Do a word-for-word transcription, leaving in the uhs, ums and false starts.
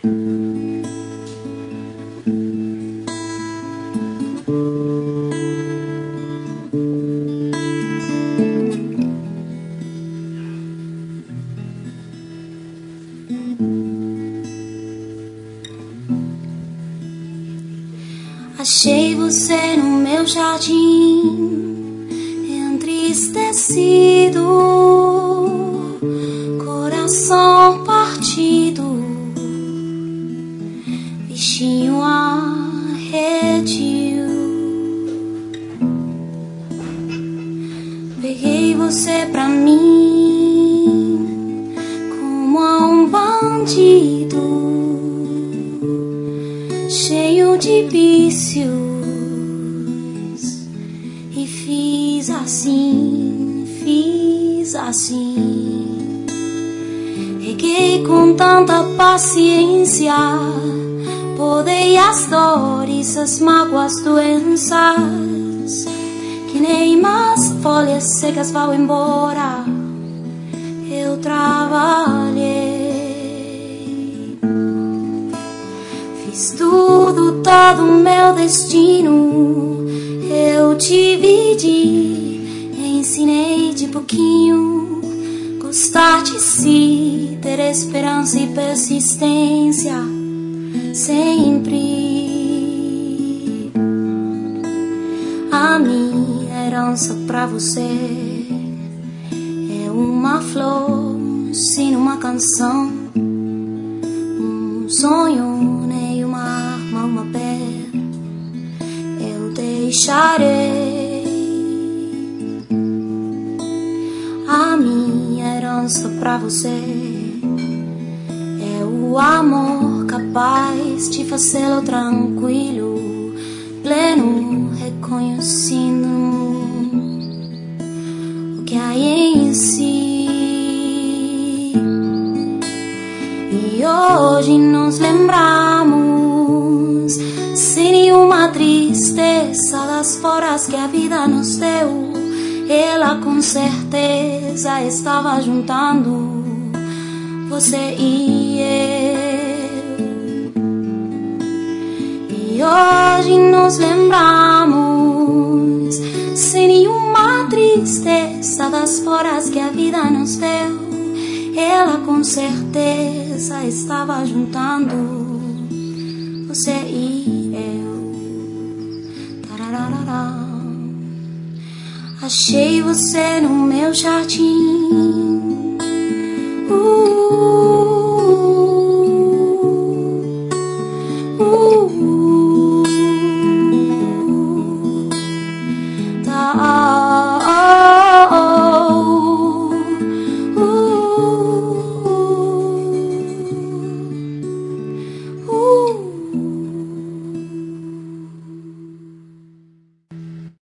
Achei você no meu jardim, entristecido, coração partido, bichinho arredio. Peguei você pra mim como a um bandido, cheio de vícios, e fiz assim, fiz assim. Reguei com tanta paciência, podei as dores, as mágoas, doenças, que nem as folhas secas vão embora. Eu trabalhei, fiz tudo, todo o meu destino. Eu dividi, ensinei de pouquinho, gostar de si, ter esperança e persistência, sempre. A minha herança pra você é uma flor, sim, uma canção, um sonho, nem uma arma, uma pedra. Eu deixarei a minha herança pra você. É o amor capaz de fazê-lo tranquilo, pleno, reconhecendo o que há em si. E hoje nos lembramos, sem nenhuma tristeza, das foras que a vida nos deu. Ela com certeza estava juntando você e eu. E hoje nos lembramos, sem nenhuma tristeza, das foras que a vida nos deu. Ela com certeza estava juntando você e eu. Tararara. Achei você no meu jardim,